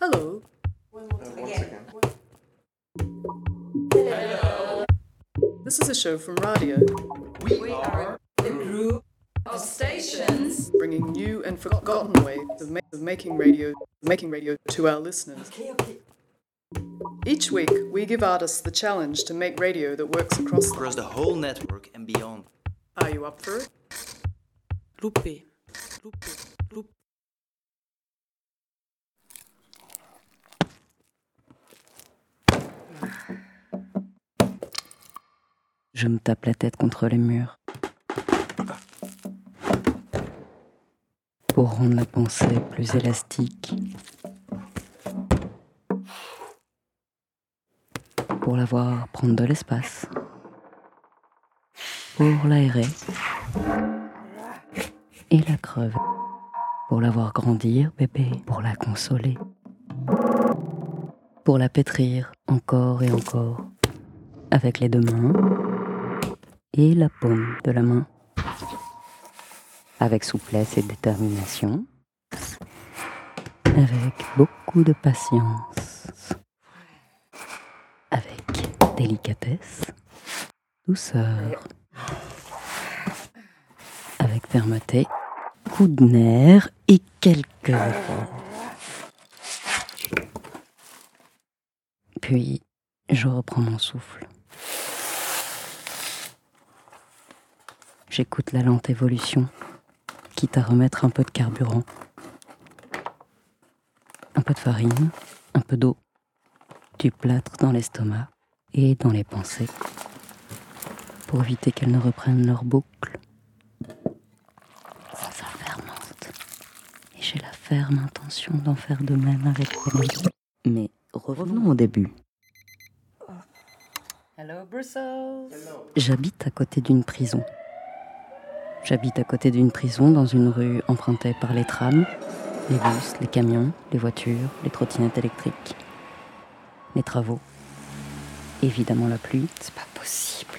Hello. Once again. This is a show from Radio, We are a group of stations. bringing new and forgotten ways of making radio to our listeners. Each week, we give artists the challenge to make radio that works across the whole network and beyond. Are you up for it? Loupé. Je me tape la tête contre les murs. Pour rendre la pensée plus élastique. Pour la voir prendre de l'espace. Pour l'aérer. Et la crever. Pour la voir grandir, bébé. Pour la consoler. Pour la pétrir encore et encore. Avec les deux mains. Et la paume de la main. Avec souplesse et détermination. Avec beaucoup de patience. Avec délicatesse. Douceur. Avec fermeté. Coup de nerf et quelques efforts. Puis, je reprends mon souffle. J'écoute la lente évolution, quitte à remettre un peu de carburant, un peu de farine, un peu d'eau, du plâtre dans l'estomac et dans les pensées, pour éviter qu'elles ne reprennent leur boucle. Ça fermente, et j'ai la ferme intention d'en faire de même avec les miens. Mais revenons au début. Hello, Brussels. J'habite à côté d'une prison. J'habite à côté d'une prison dans une rue empruntée par les trams, les bus, les camions, les voitures, les trottinettes électriques, les travaux. Évidemment la pluie. C'est pas possible.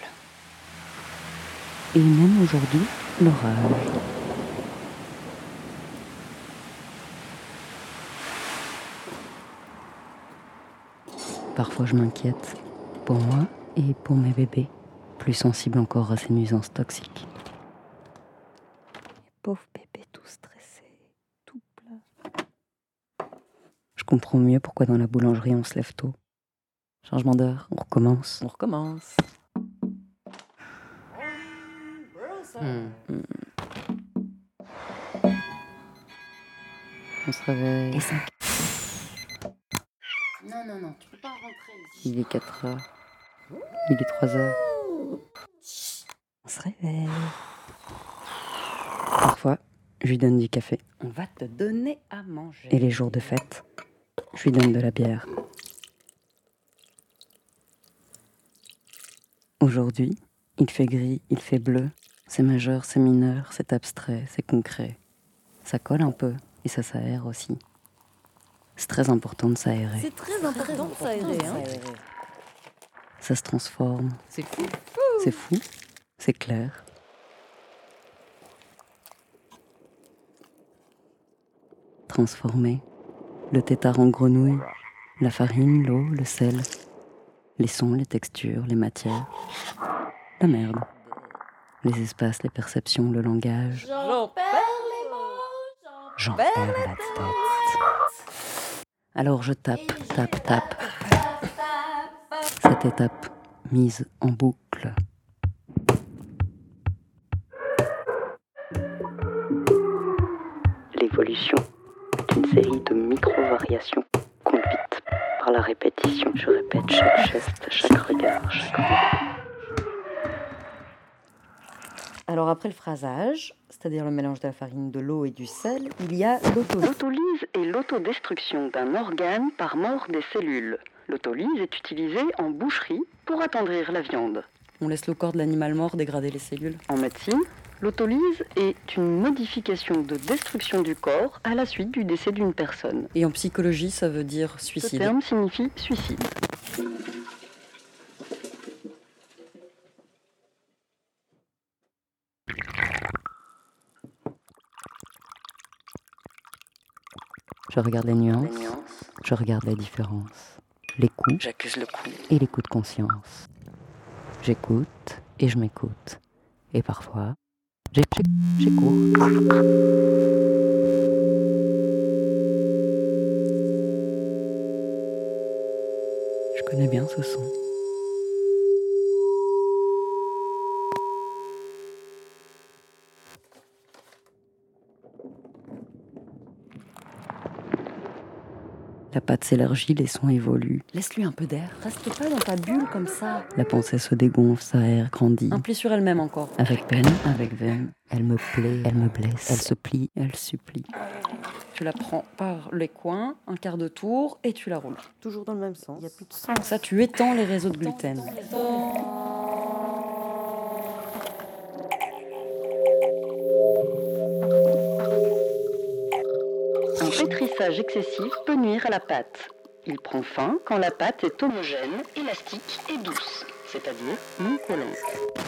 Et même aujourd'hui, l'orage. Parfois je m'inquiète, pour moi et pour mes bébés, plus sensibles encore à ces nuisances toxiques. Pauvre bébé tout stressé, tout plat. Je comprends mieux pourquoi dans la boulangerie on se lève tôt. Changement d'heure, on recommence. On se réveille. Non, tu peux pas rentrer ici. Il est 4 heures. Il est 3 heures. On se réveille. Parfois, je lui donne du café. On va te donner à manger. Et les jours de fête, je lui donne de la bière. Aujourd'hui, il fait gris, il fait bleu. C'est majeur, c'est mineur, c'est abstrait, c'est concret. Ça colle un peu et ça s'aère aussi. C'est très important de s'aérer. C'est très important de s'aérer. Ça se transforme. C'est fou. C'est fou, c'est clair. Transformer. Le tétard en grenouille, la farine, l'eau, le sel, les sons, les textures, les matières, la merde, les espaces, les perceptions, le langage. J'en perds les mots. J'en perds la tête. Alors je tape. Cette étape mise en boucle. L'évolution est une série de micro-variations conduites par la répétition. Je répète chaque geste, chaque regard, chaque mot. Alors après le phrasage, c'est-à-dire le mélange de la farine, de l'eau et du sel, il y a l'autolyse. L'autolyse est l'autodestruction d'un organe par mort des cellules. L'autolyse est utilisée en boucherie pour attendrir la viande. On laisse le corps de l'animal mort dégrader les cellules. En médecine, l'autolyse est une modification de destruction du corps à la suite du décès d'une personne. Et en psychologie, ça veut dire Ce suicide. terme signifie suicide. Je regarde les nuances, je regarde les différences, les coups, J'accuse le coup. et les coups de conscience. J'écoute et je m'écoute. Et parfois, j'écoute. Je connais bien ce son. La pâte s'élargit, les sons évoluent. Laisse-lui un peu d'air. Reste pas dans ta bulle comme ça. La pensée se dégonfle, s'aère, grandit. Un pli sur elle-même encore. Avec peine, avec veine. Elle me plaît, elle me blesse. Elle se plie, elle supplie. Tu la prends par les coins, un quart de tour, et tu la roules. Toujours dans le même sens. Il n'y a plus de sens. Ça, tu étends les réseaux de gluten. Un pétrissage excessif peut nuire à la pâte. Il prend fin quand la pâte est homogène, élastique et douce, c'est-à-dire non collante.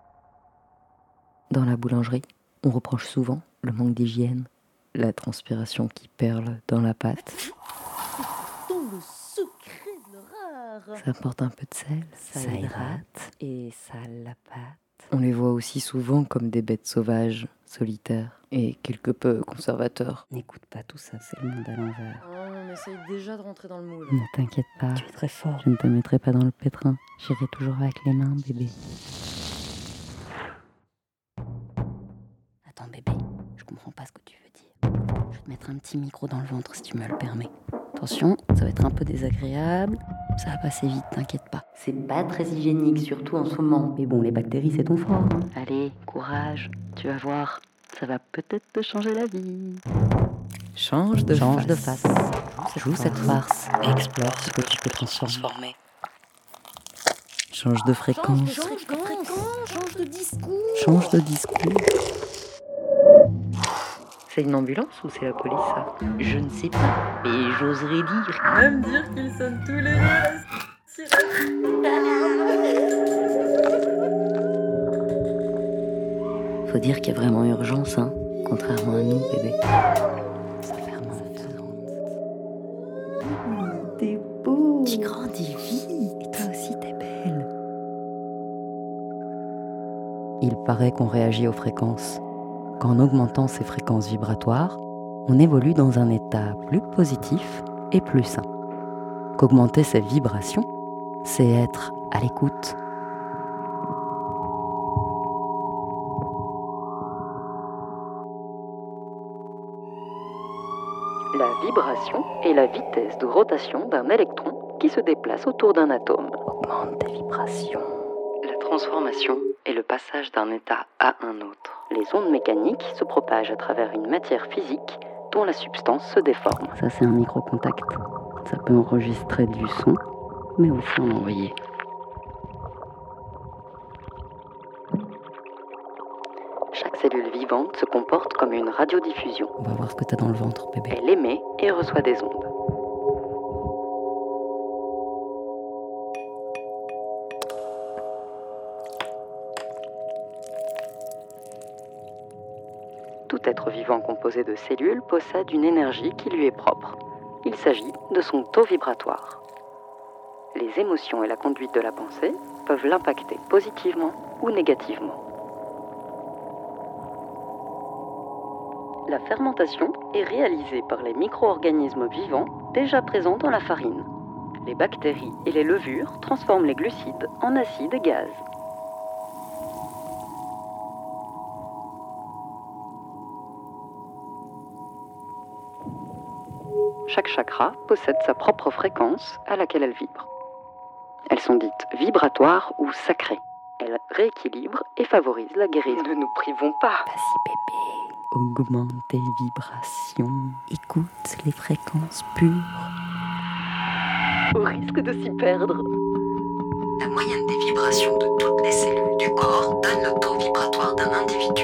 Dans la boulangerie, on reproche souvent le manque d'hygiène, la transpiration qui perle dans la pâte. Le secret de l'horreur. Ça apporte un peu de sel, ça hydrate et sale la pâte. On les voit aussi souvent comme des bêtes sauvages, solitaires et quelque peu conservateurs. N'écoute pas tout ça, c'est le monde à l'envers. On essaye déjà de rentrer dans le moule. Ne t'inquiète pas, Tu es très fort. je ne te mettrai pas dans le pétrin. J'irai toujours avec les mains, bébé. Attends, bébé, je comprends pas ce que tu veux dire. Je vais te mettre un petit micro dans le ventre si tu me le permets. Attention, ça va être un peu désagréable. Ça va passer vite, t'inquiète pas. C'est pas très hygiénique, surtout en ce moment. Mais bon, les bactéries, c'est ton fort. Allez, courage, tu vas voir. Ça va peut-être te changer la vie. Change de face. Joue cette farce et explore ce que tu peux transformer. Change de fréquence. Change de discours. Change de discours. C'est une ambulance ou c'est la police, ça? Je ne sais pas, mais j'oserais dire. Même dire qu'ils sonnent tous les deux la sirène. Faut dire qu'il y a vraiment urgence, hein. Contrairement à nous, bébé. Ça fermente. T'es beau. Tu grandis vite. Et toi aussi, t'es belle. Il paraît qu'on réagit aux fréquences. Qu'en augmentant ces fréquences vibratoires, on évolue dans un état plus positif et plus sain. Qu'augmenter ces vibrations, c'est être à l'écoute. La vibration est la vitesse de rotation d'un électron qui se déplace autour d'un atome. Augmente tes vibrations. La transformation est le passage d'un état à un autre. Les ondes mécaniques se propagent à travers une matière physique dont la substance se déforme. Ça, c'est un microcontact. Ça peut enregistrer du son, mais aussi en envoyer. Chaque cellule vivante se comporte comme une radiodiffusion. On va voir ce que t'as dans le ventre, bébé. Elle émet et reçoit des ondes. Tout être vivant composé de cellules possède une énergie qui lui est propre. Il s'agit de son taux vibratoire. Les émotions et la conduite de la pensée peuvent l'impacter positivement ou négativement. La fermentation est réalisée par les micro-organismes vivants déjà présents dans la farine. Les bactéries et les levures transforment les glucides en acides et gaz. Chaque chakra possède sa propre fréquence à laquelle elle vibre. Elles sont dites vibratoires ou sacrées. Elles rééquilibrent et favorisent la guérison. Ne nous privons pas. Vas-y bébé, augmente tes vibrations. Écoute les fréquences pures. Au risque de s'y perdre. La moyenne des vibrations de toutes les cellules du corps donne le taux vibratoire d'un individu.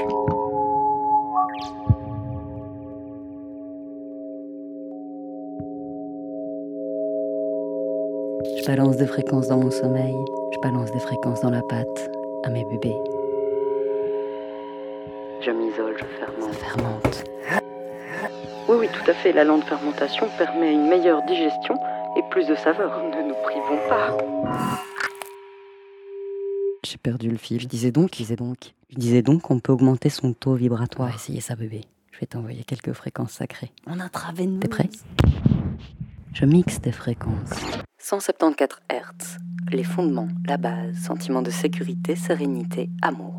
Je balance des fréquences dans mon sommeil, je balance des fréquences dans la pâte, à mes bébés. Je m'isole, je fermente. Ça fermente. Oui, tout à fait. La lente fermentation permet une meilleure digestion et plus de saveur. Ne nous privons pas. J'ai perdu le fil. Je disais donc qu'on peut augmenter son taux vibratoire. On va essayer ça, bébé. Je vais t'envoyer quelques fréquences sacrées. En intraveineuse. T'es prêt? Je mixe tes fréquences. 174 Hz. Les fondements, la base, sentiment de sécurité, sérénité, amour.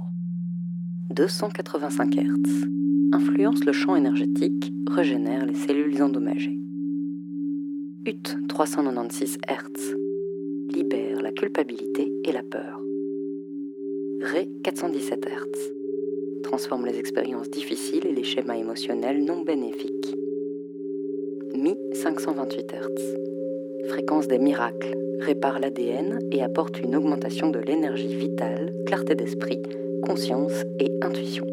285 Hz. Influence le champ énergétique, régénère les cellules endommagées. UT 396 Hz. Libère la culpabilité et la peur. Ré 417 Hz. Transforme les expériences difficiles et les schémas émotionnels non bénéfiques. Mi 528 Hz. Fréquence des miracles, répare l'ADN et apporte une augmentation de l'énergie vitale, clarté d'esprit, conscience et intuition.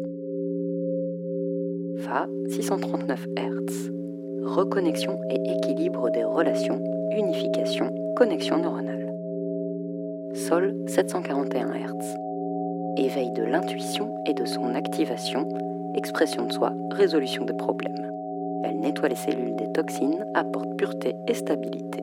Fa 639 Hz. Reconnexion et équilibre des relations, unification, connexion neuronale. Sol 741 Hz. Éveil de l'intuition et de son activation, expression de soi, résolution des problèmes. Elle nettoie les cellules des toxines, apporte pureté et stabilité.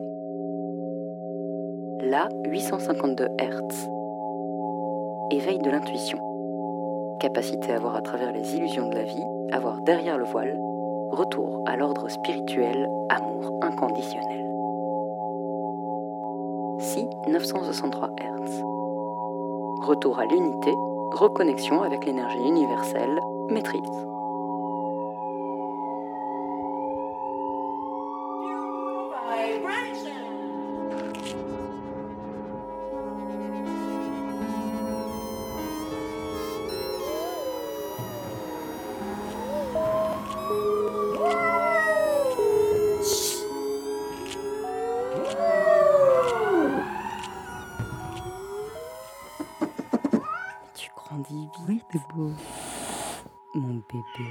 La 852 Hz. Éveil de l'intuition. Capacité à voir à travers les illusions de la vie, à voir derrière le voile. Retour à l'ordre spirituel, amour inconditionnel. Si 963 Hz. Retour à l'unité, reconnexion avec l'énergie universelle, maîtrise. Oui, t'es beau. Mon bébé.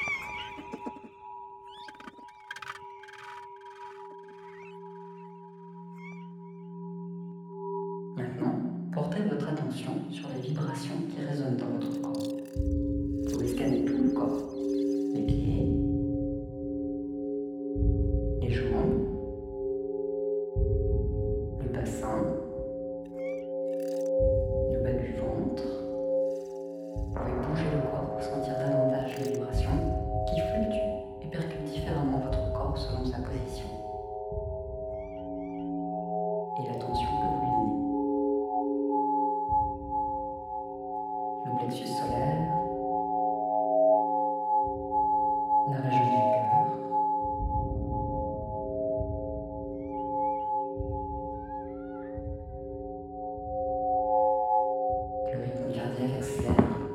Maintenant, portez votre attention sur les vibrations qui résonnent dans votre corps. Vous pouvez scanner tout le corps. Les pieds, les jambes, le bassin, le bas du ventre. Vous pouvez bouger le corps pour sentir davantage les vibrations qui fluctuent et percutent différemment votre corps selon sa position et l'attention que vous lui donnez. Le plexus solaire, la région du cœur, le rythme cardiaque accélère.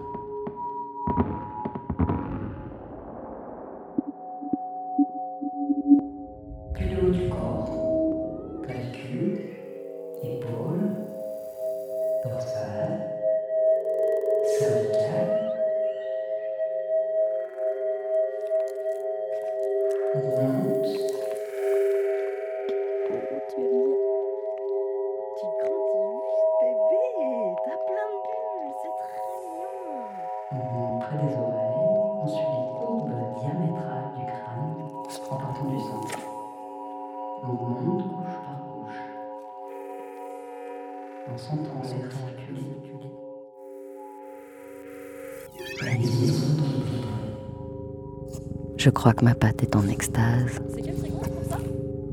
Puis le haut du corps, clavicule, épaules, dorsale, cervicale. On monte. Tu aimes bien. Tu grandis vite, bébé. T'as plein de bulles. C'est très mignon. On monte près des oreilles, on suit les courbes diamétrales du crâne en partant du centre. On monte couche par couche. En sentant l'air circuler. Je crois que ma patte est en extase. C'est quelle fréquence pour ça?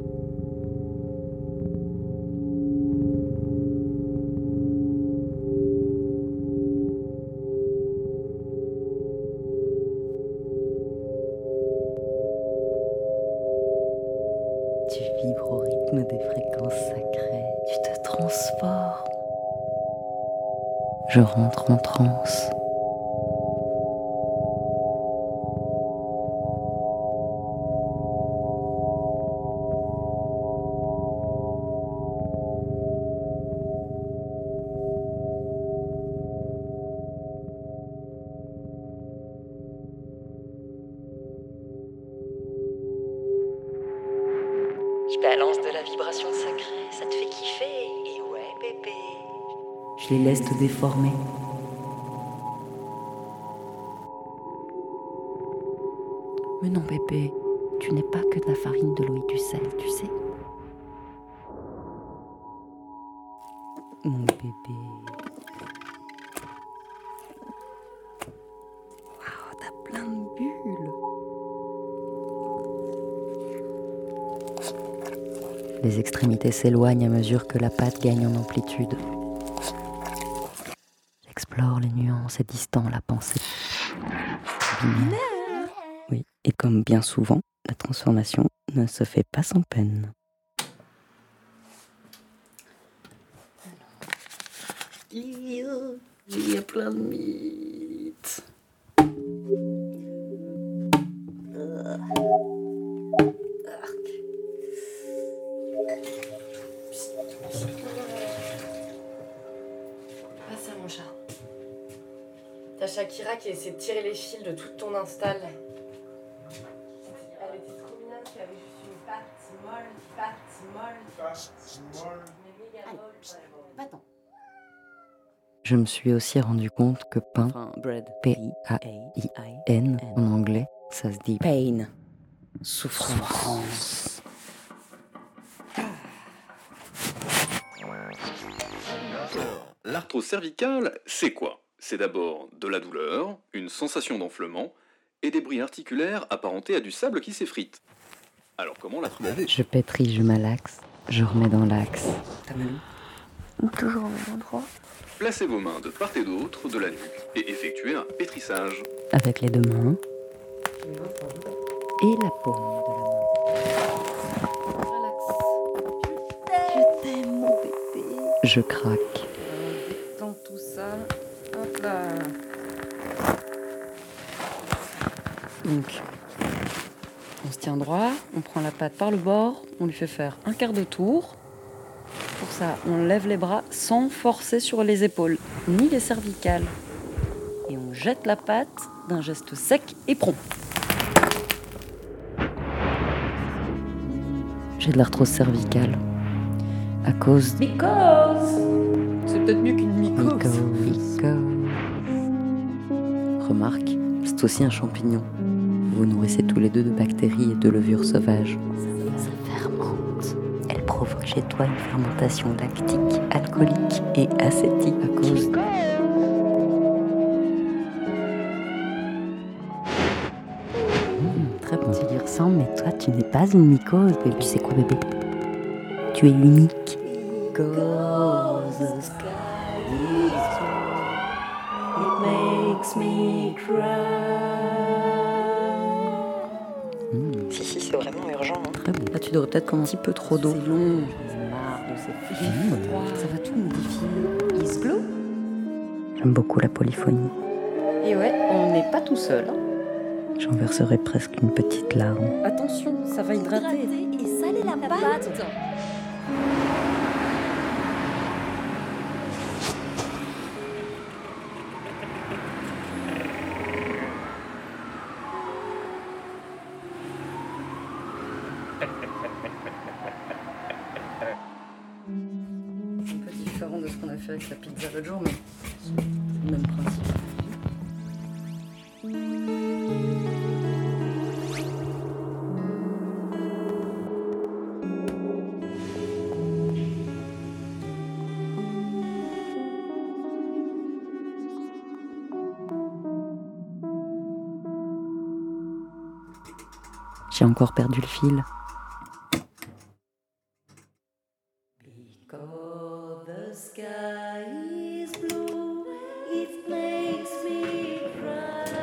Tu vibres au rythme des fréquences sacrées. Tu te transformes. Je rentre en transe. Je balance de la vibration sacrée, ça te fait kiffer. Et ouais, bébé. Je les laisse te déformer. Mais non, bébé, Tu n'es pas que de la farine, de l'eau et du sel, tu sais. Mon bébé. Waouh, t'as plein de bulles. Les extrémités s'éloignent à mesure que la pâte gagne en amplitude. J'explore les nuances et distends la pensée. Binaire. Oui, et comme bien souvent, la transformation ne se fait pas sans peine. Il y a plein de mythes. Pas ça, mon chat. T'as Shakira qui essaie de tirer les fils de toute ton install. Elle était trop mignonne, qui avait juste une patte molle. Mais méga molle. Va-t'en. Je me suis aussi rendu compte que pain, P-A-I-N en anglais, ça se dit pain, souffrance. L'arthrose cervicale, c'est quoi? C'est d'abord de la douleur, une sensation d'enflement et des bruits articulaires apparentés à du sable qui s'effrite. Alors comment la trouver? Je pétris, je malaxe, je remets dans l'axe. T'as mal où? Toujours au même endroit. Placez vos mains de part et d'autre de la nuque et effectuez un pétrissage. Avec les deux mains et la paume de la main. Relax. Je t'aime, mon bébé. Je craque. Détends tout ça. Hop là. Donc, on se tient droit, on prend la patte par le bord, on lui fait faire un quart de tour. Pour ça, on lève les bras sans forcer sur les épaules, ni les cervicales. Et on jette la patte d'un geste sec et prompt. J'ai de l'arthrose cervicale. À cause de... C'est peut-être mieux qu'une mycose. Remarque, c'est aussi un champignon. Vous vous nourrissez tous les deux de bactéries et de levures sauvages. Ça fermente. Elle provoque chez toi une fermentation lactique, alcoolique et acétique à cause de... Très bon. Tu lui ressembles, mais toi, tu n'es pas une mycose, bébé. Tu sais quoi, bébé? Tu es unique. Cause the sky is blue, it makes me cry. Si, c'est vraiment urgent. Hein. Très bon. Là, tu devrais peut-être commencer un petit peu trop d'eau. C'est long. J'en ai marre de ces films. Ça va tout modifier. Is blue. J'aime beaucoup la polyphonie. Et ouais, on n'est pas tout seul. Hein. J'en verserai presque une petite larme. Attention, ça va hydrater. Et saler la pâte. C'est un peu différent de ce qu'on a fait avec la pizza l'autre jour, mais c'est le même principe. J'ai encore perdu le fil. Because the sky is blue, it makes me cry.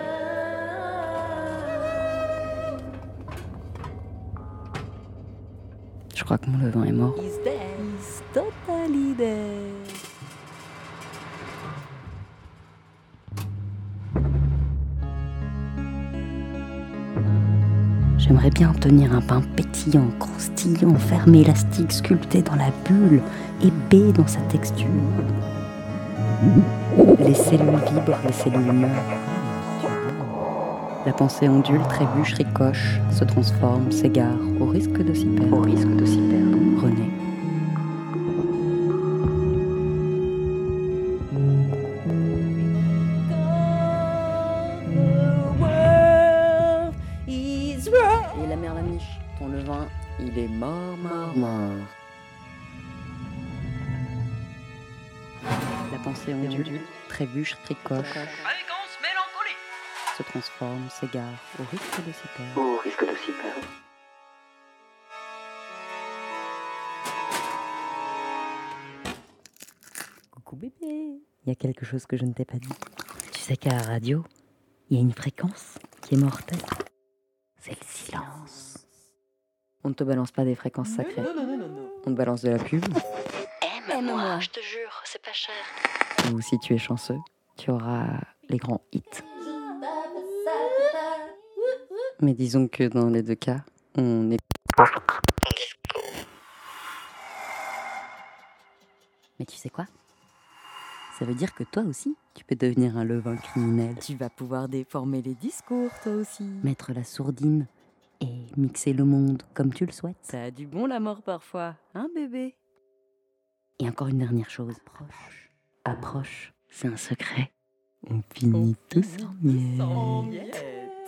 Je crois que mon levain est mort. He's dead. He's totally dead. J'aimerais bien tenir un pain pétillant, croustillant, ferme élastique, sculpté dans la bulle, épais dans sa texture. Les cellules vibrent, les cellules meurent. La pensée ondule, trébuche, ricoche, se transforme, s'égare, au risque de s'y perdre. René. The world is right. Et la mère, Mort. La pensée ondule, trébuche, ricoche, Fréquence mélancolique. se transforme, s'égare, au risque de s'y perdre. Au risque de s'y perdre. Coucou bébé. Il y a quelque chose que je ne t'ai pas dit. Tu sais qu'à la radio, il y a une fréquence qui est mortelle. C'est le silence. On ne te balance pas des fréquences sacrées. On te balance de la pub. Aime-moi, je te jure, c'est pas cher. Ou si tu es chanceux, tu auras les grands hits. Mais disons que dans les deux cas, on est... Mais tu sais quoi? Ça veut dire que toi aussi, tu peux devenir un levain criminel. Tu vas pouvoir déformer les discours, toi aussi. Mettre la sourdine et mixer le monde comme tu le souhaites. Ça a du bon la mort parfois, hein bébé? Et encore une dernière chose. Approche, c'est un secret. On finit tous en miettes.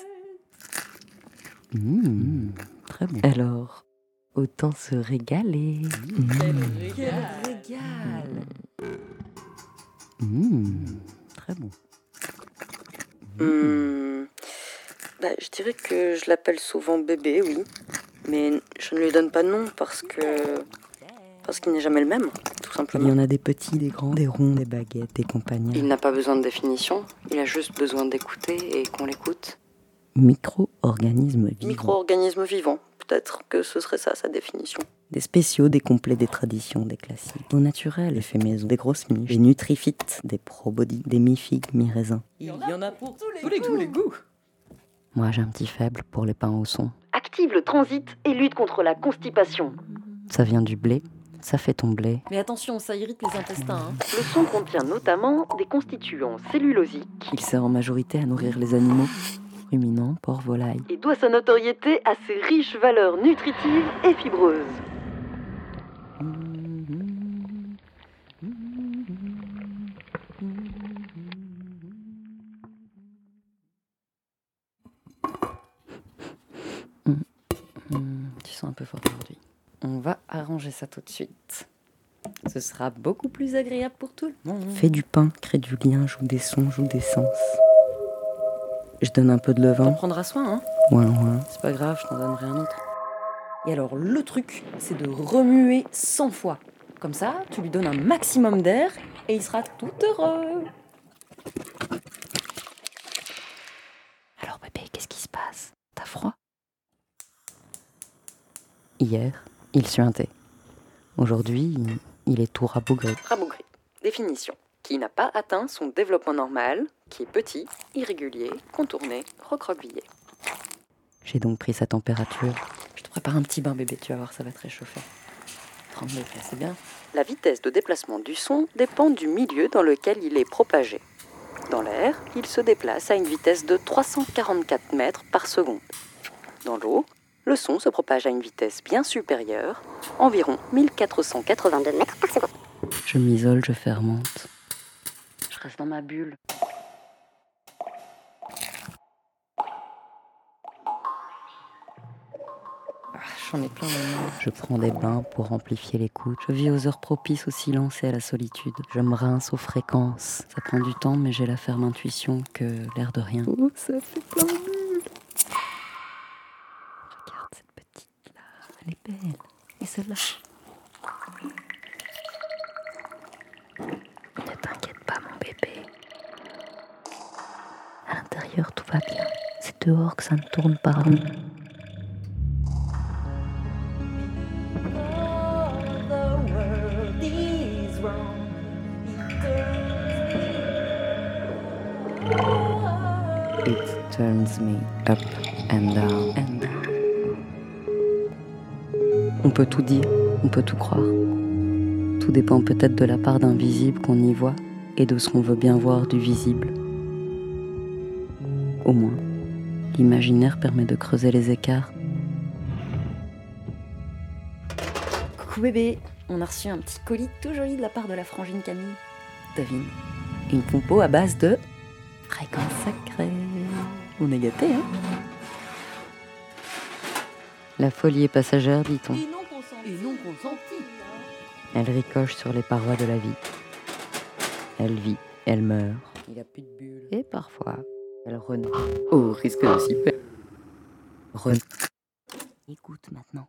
Très bon. Alors, autant se régaler. Quel régal. Très bon. Je dirais que je l'appelle souvent bébé, oui. Mais je ne lui donne pas de nom parce qu'il n'est jamais le même, tout simplement. Il y en a des petits, des grands, des ronds, des baguettes, des compagnons. Il n'a pas besoin de définition, il a juste besoin d'écouter et qu'on l'écoute. Micro-organismes vivants. Micro-organisme vivant, peut-être que ce serait ça sa définition. Des spéciaux, des complets, des traditions, des classiques. Au naturel, des faits maison, des grosses miches, des nutrifites, des probodies, des mi-figues, mi-raisins. Il y en a pour tous les goûts. Moi, j'ai un petit faible pour les pains au son. Active le transit et lutte contre la constipation. Ça vient du blé, ça fait ton blé. Mais attention, ça irrite les intestins. Hein. Le son contient notamment des constituants cellulosiques Il sert en majorité à nourrir les animaux. Ruminants, porcs, volailles. et doit sa notoriété à ses riches valeurs nutritives et fibreuses. Tu sens un peu fort aujourd'hui. On va arranger ça tout de suite. Ce sera beaucoup plus agréable pour tout le monde. Fais du pain, crée du lien, joue des sons, joue des sens. Je donne un peu de levain. T'en prendras soin, hein. Ouais. C'est pas grave, je t'en donnerai un autre. Et alors, le truc, c'est de remuer 100 fois. Comme ça, tu lui donnes un maximum d'air et il sera tout heureux. Alors bébé, qu'est-ce qui se passe? T'as froid? Hier, il suintait. Aujourd'hui, il est tout rabougri. Rabougri. Définition. Qui n'a pas atteint son développement normal, qui est petit, irrégulier, contourné, recroquevillé. J'ai donc pris sa température. Je te prépare un petit bain bébé, tu vas voir, ça va te réchauffer. 30 degrés, c'est bien. La vitesse de déplacement du son dépend du milieu dans lequel il est propagé. Dans l'air, il se déplace à une vitesse de 344 mètres par seconde. Dans l'eau, le son se propage à une vitesse bien supérieure, environ 1482 mètres par seconde. Je m'isole, je fermente. Je reste dans ma bulle. J'en ai plein les mains. Je prends des bains pour amplifier l'écoute. Je vis aux heures propices au silence et à la solitude. Je me rince aux fréquences. Ça prend du temps, mais j'ai la ferme intuition que l'air de rien. Oh, ça fait plein de bulles. Regarde cette petite-là. Elle est belle. Et celle-là. Ne t'inquiète pas, mon bébé. À l'intérieur, tout va bien. C'est dehors que ça ne tourne pas rond. It turns me up and down. On peut tout dire, on peut tout croire. Tout dépend peut-être de la part d'invisible qu'on y voit et de ce qu'on veut bien voir du visible. Au moins, l'imaginaire permet de creuser les écarts. Coucou bébé, on a reçu un petit colis tout joli de la part de la frangine Camille. Devine, une compo à base de fréquences sacrées. On est gâtés, hein? La folie est passagère, dit-on. Et non consentie. et non consentie. Elle ricoche sur les parois de la vie. Elle vit, elle meurt. Il a plus de bulles. Et parfois, elle renaît. Au risque de s'y perdre. Écoute maintenant.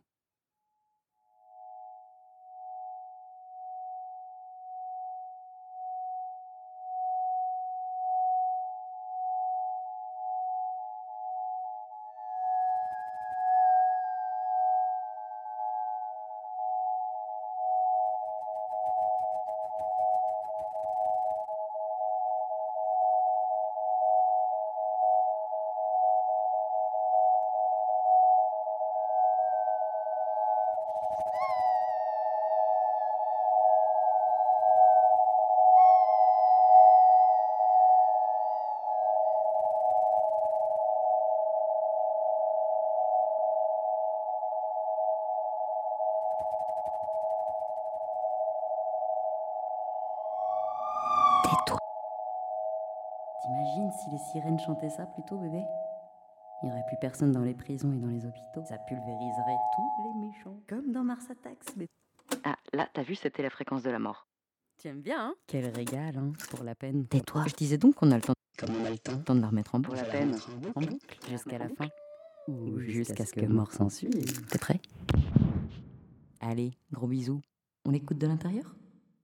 Tais-toi. T'imagines si les sirènes chantaient ça plutôt, bébé? Il n'y aurait plus personne dans les prisons et dans les hôpitaux. Ça pulvériserait tous les méchants. Comme dans Mars Attacks, mais... Ah, là, t'as vu, c'était la fréquence de la mort. Tu aimes bien, hein? Quel régal, hein, pour la peine. Tais-toi. Je disais donc qu'on a le temps. Comme on a le temps. De la remettre en boucle. Pour la peine. En boucle. Jusqu'à la fin. Ou jusqu'à ce que mort s'en suive. T'es prêt? Allez, gros bisous. On écoute de l'intérieur?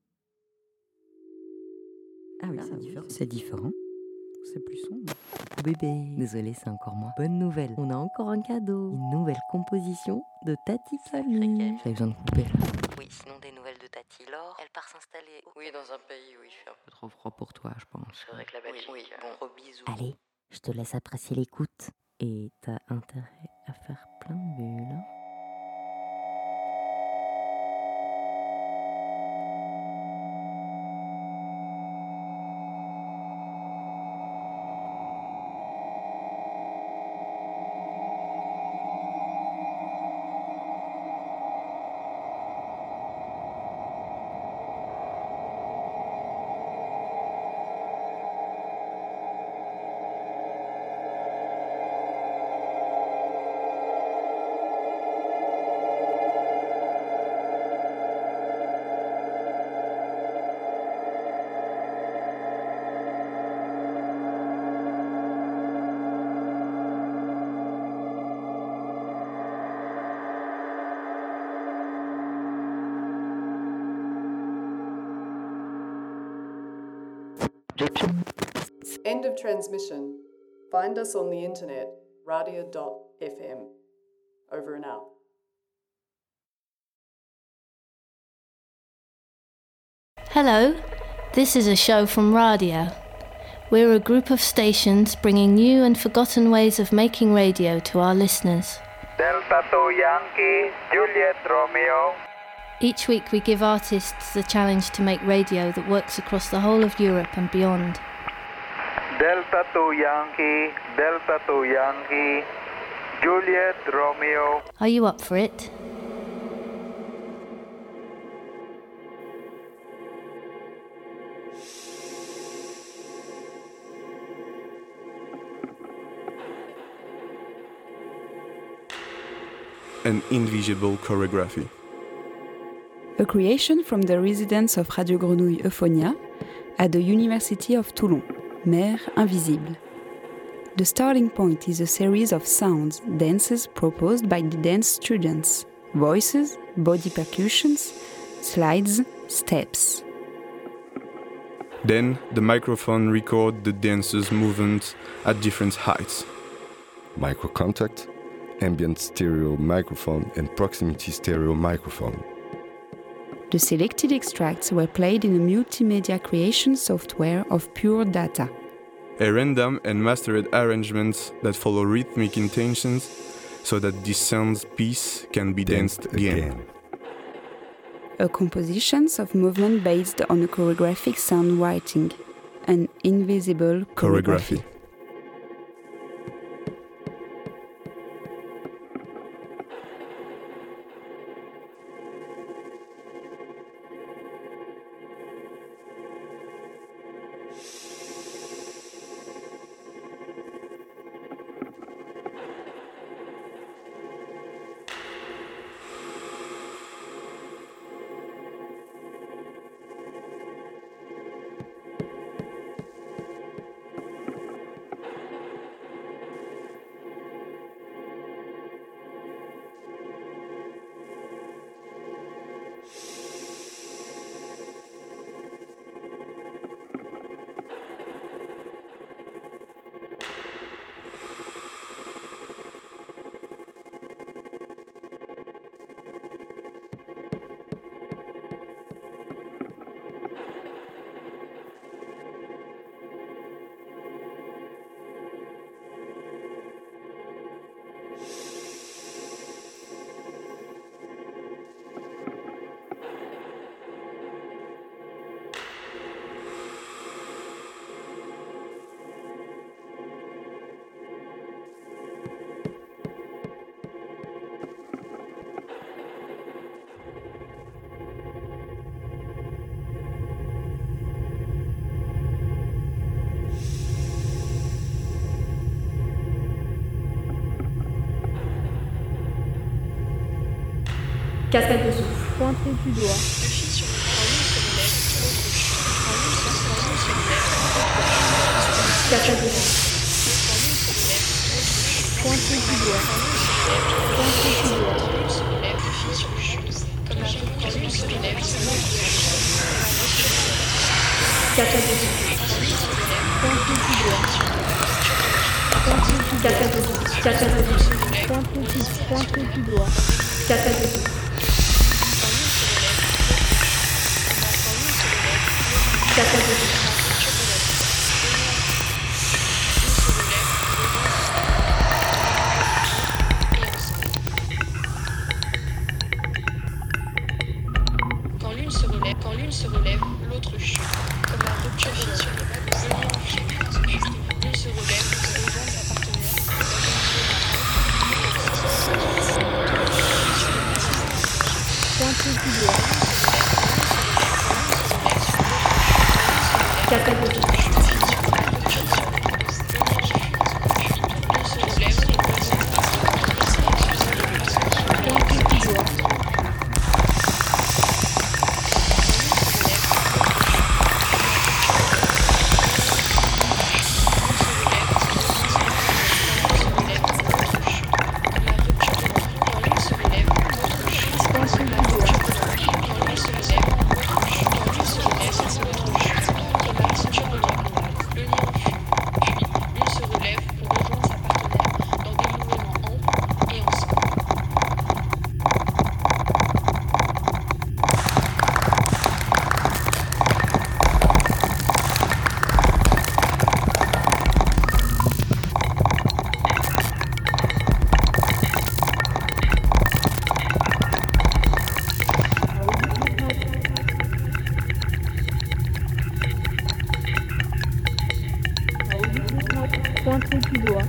Ah oui, c'est différent. C'est différent. C'est plus sombre. Bébé, désolé, c'est encore moi. Bonne nouvelle, on a encore un cadeau. Une nouvelle composition de Tati Famille. J'avais besoin de couper là. Oui, sinon des nouvelles de Tati Laure. Elle part s'installer. Oui, dans un pays où il fait un peu Trop froid pour toi, je pense. C'est vrai que la Belgique. Oui, bon, gros bisous. Allez, je te laisse apprécier l'écoute. Et t'as intérêt à faire plein de bulles. End of transmission. Find us on the internet, radia.fm. Over and out. Hello, this is a show from Radio. We're a group of stations bringing new and forgotten ways of making radio to our listeners. Delta 2 Yankee, Juliet Romeo. Each week we give artists the challenge to make radio that works across the whole of Europe and beyond. Delta 2 Yankee, Delta 2 Yankee, Juliet Romeo. Are you up for it? An invisible choreography. A creation from the residents of Radio Grenouille Euphonia at the University of Toulon, Mer Invisible. The starting point is a series of sounds, dances proposed by the dance students, voices, body percussions, slides, steps. Then the microphone records the dancers' movements at different heights. Microcontact, ambient stereo microphone and proximity stereo microphone. The selected extracts were played in a multimedia creation software of pure data. A random and mastered arrangements that follow rhythmic intentions so that this sound piece can be danced again. A compositions of movement based on a choreographic sound writing, an invisible choreography. Cascade de souffle. Pointer du doigt. Cascade de souffle. Pointer du doigt. Pointer du doigt. Cascade de souffle. Pointer du doigt. Cascade de souffle. Cascade de souffle. Pointer du doigt. Cascade de souffle. Cascade de souffle. Quand l'une se relève, l'autre chute. Comme la rupture sur le bas de ce lien chute. L'une se relève pour rejoindre sa partenaire. Pointer du doigt. Cascade de souffle. Pointer du doigt.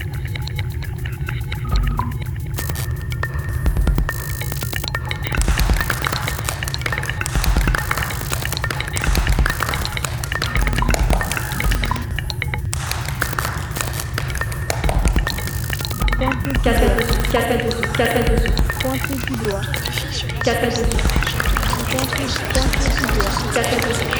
Cascade de souffle. Cascade de souffle. Cascade de souffle. Pointer du doigt. Cascade de souffle. Pointer du doigt. Cascade de souffle.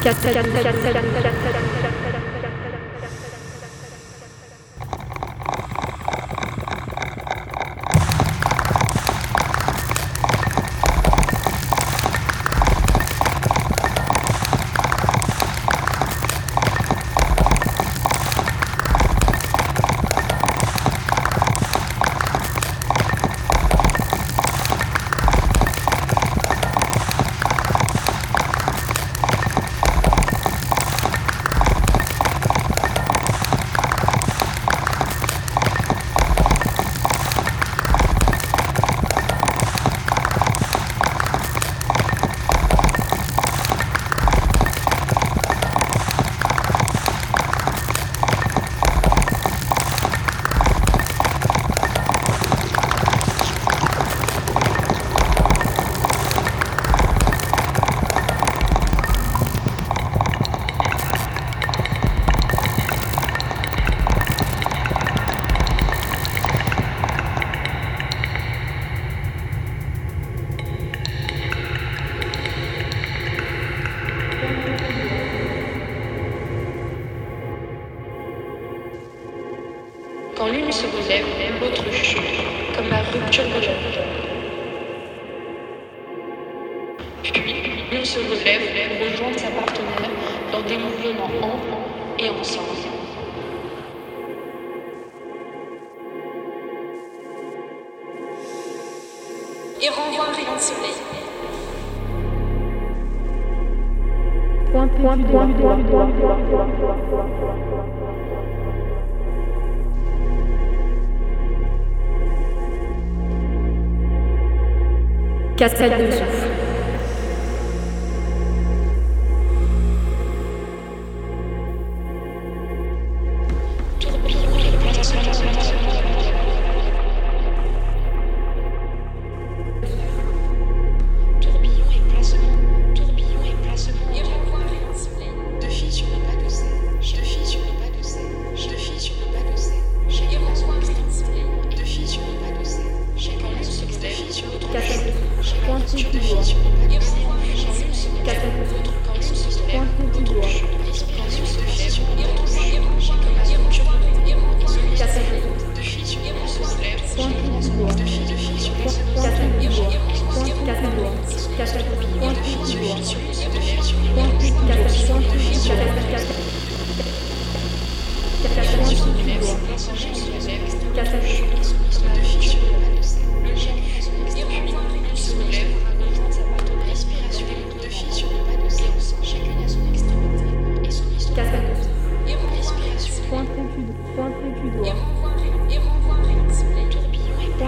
Quand l'une se relève, l'autre chute, comme la rupture de l'autre. Puis, l'une se relève pour rejoindre sa partenaire dans des mouvements en et ensemble. Et renvoie un rayon de soleil. Pointe du doigt. Cascade de souffle.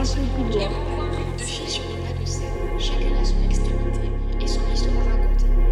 Cascade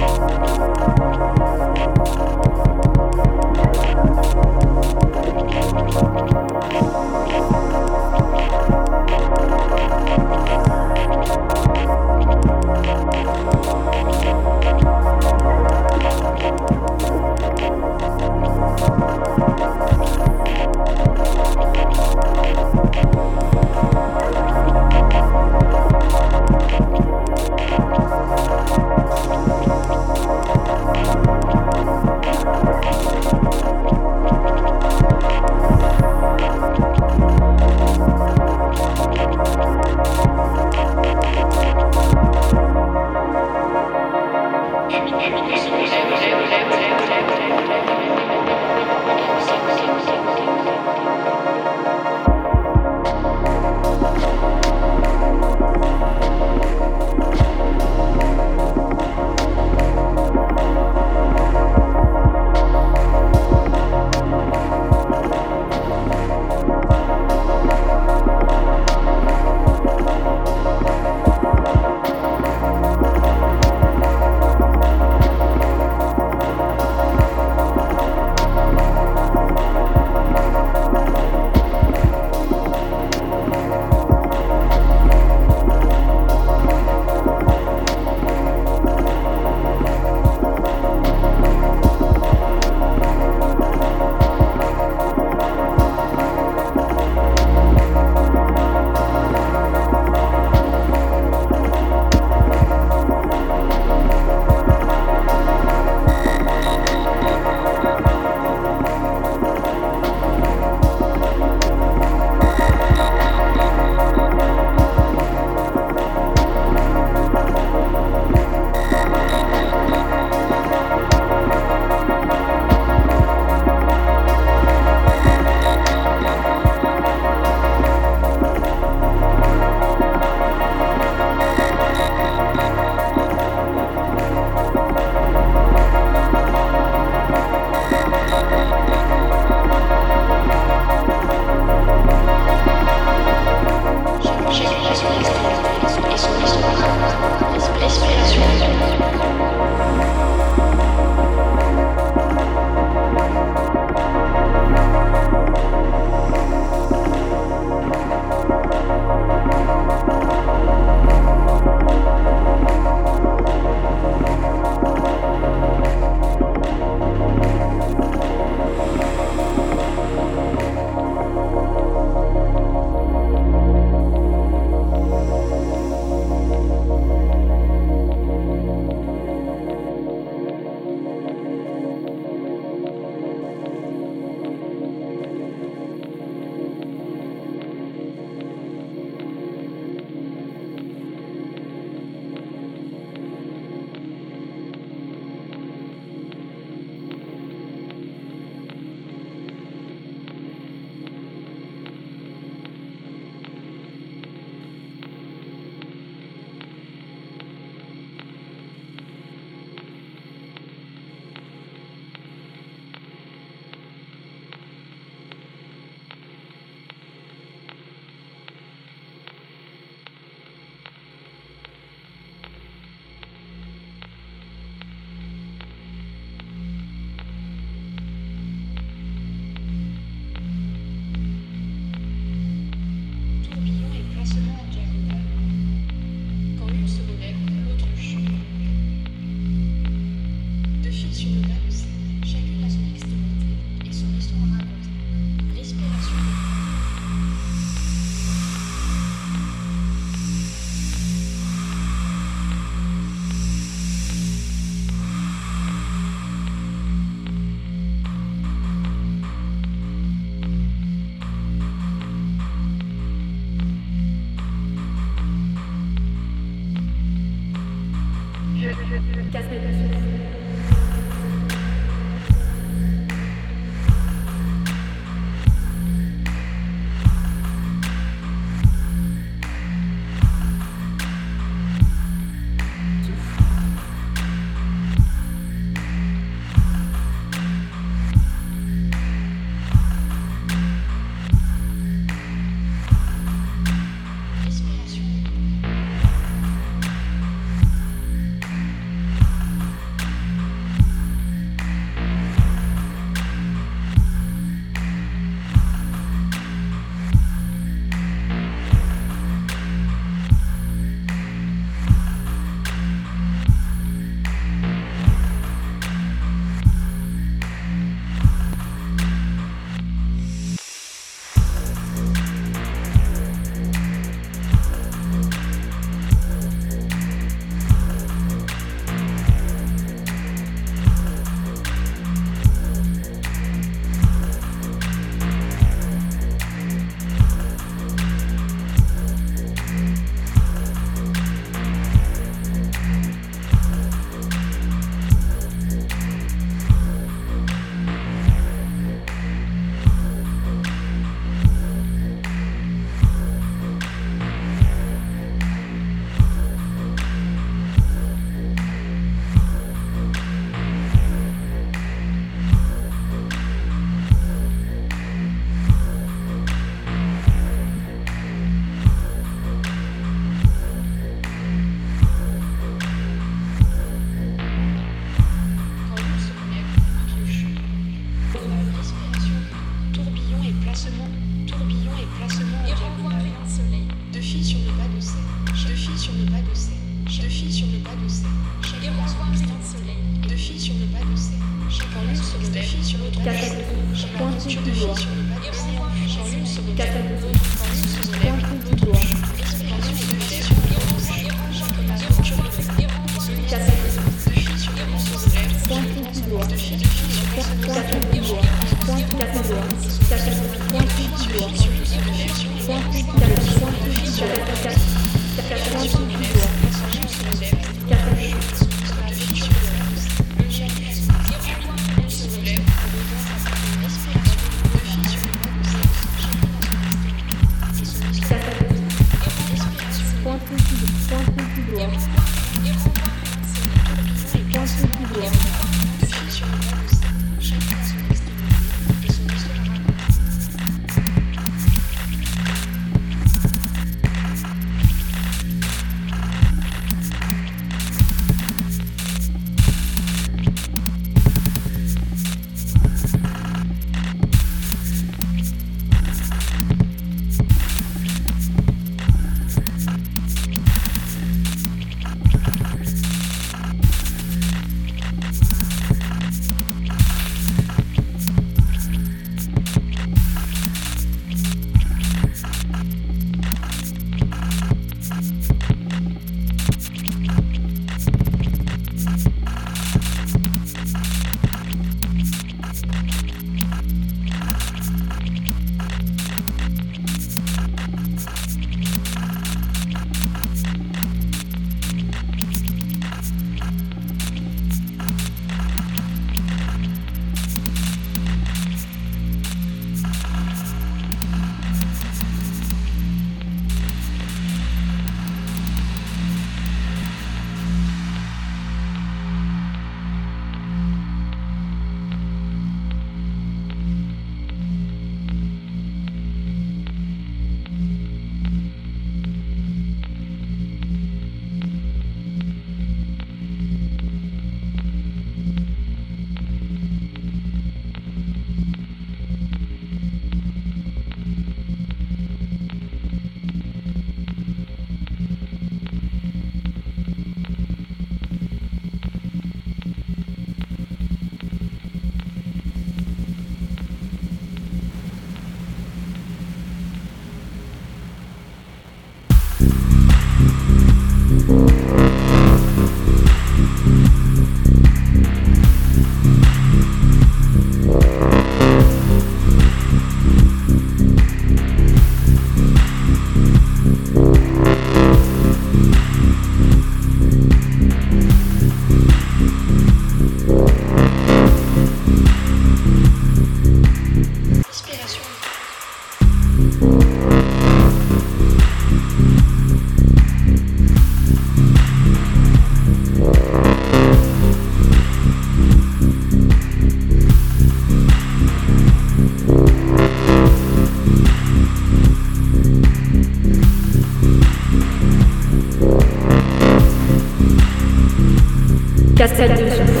Cascade de souffle.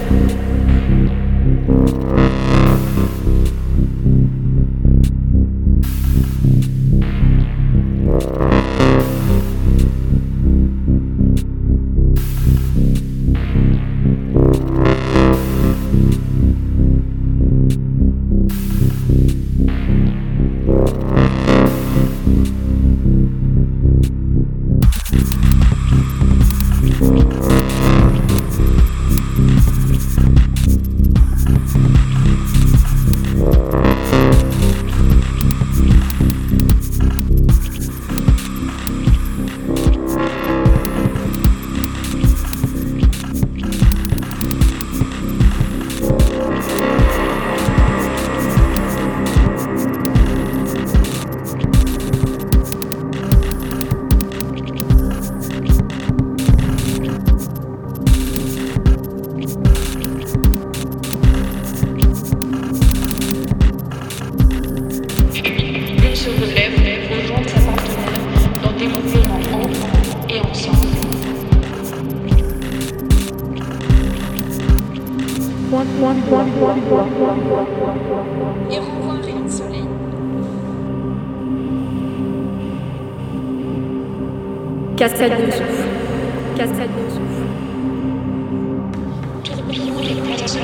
Et renvoie un rayon de soleil. Cascade de souffle. Cascade de souffle. Tourbillon les poissons.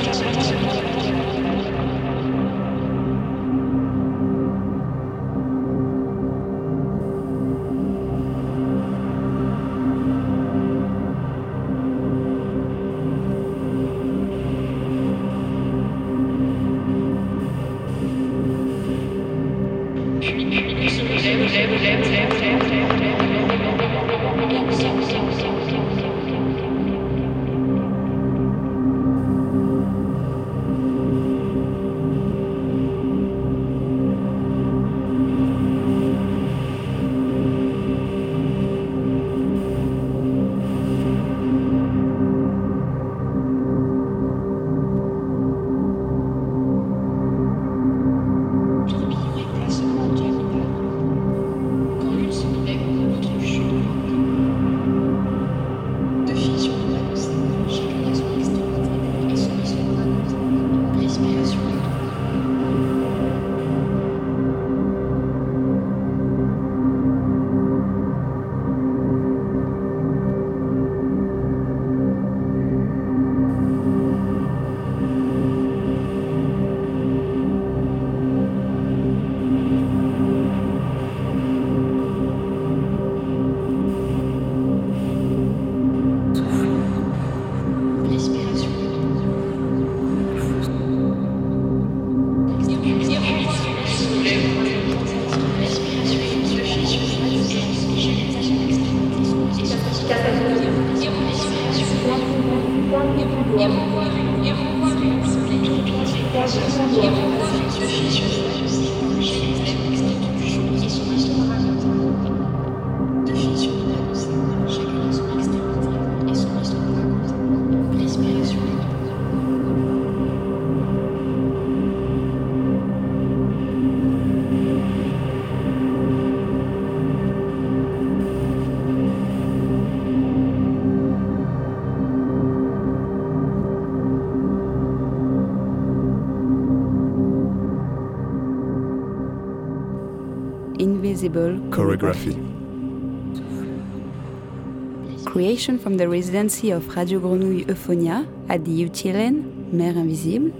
Invisible Choreography. Creation from the residency of Radio Grenouille Euphonia at the UTLN, Mer Invisible,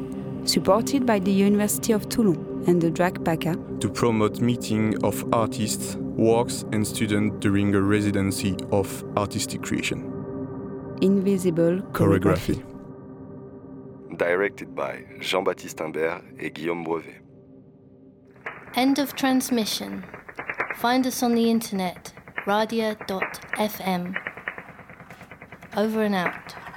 supported by the University of Toulon and the DRAC PACA. To promote meeting of artists works and students during a residency of artistic creation. Invisible Choreography. Directed by Jean-Baptiste Imbert et Guillaume Brevet. End of transmission. Find us on the internet, radia.fm. Over and out.